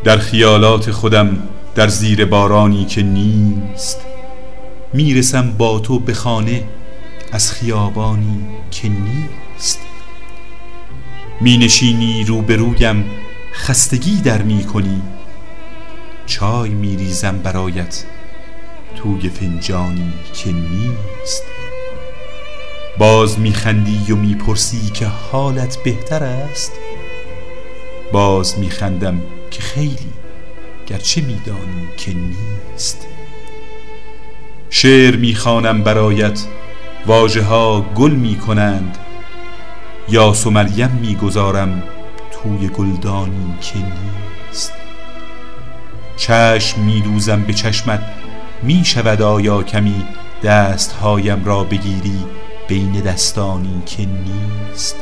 در خیالات خودم در زیر بارانی که نیست، میرسم با تو به خانه از خیابانی که نیست. می نشینی روبرویم خستگی در می کنی، چای می ریزم برایت توی فنجانی که نیست. باز می خندی و می پرسی که حالت بهتر است، باز می خندم که خیلی گرچه می دانی که نیست. شعر می خوانم برایت واژه ها گل می کنند، یاس و مریم می گذارم توی گلدانی که نیست. چشم می دوزم به چشمت، می شود آیا کمی دستهایم را بگیری بین دستانی که نیست.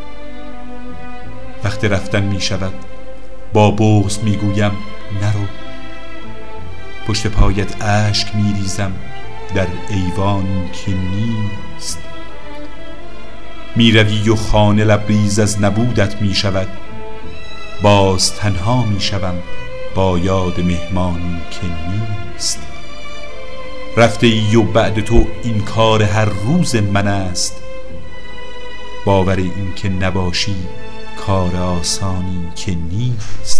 وقت رفتن می شود، با بغض می گویم نرو، پشت پایت اشک می ریزم در ایوانی که نیست. می روی و خانه لبریز از نبودت می شود، باز تنها می شوم با یاد مهمانی که نیست. رفته ای و بعد تو این کار هر روز من است، باور این که نباشی کار آسانی که نیست.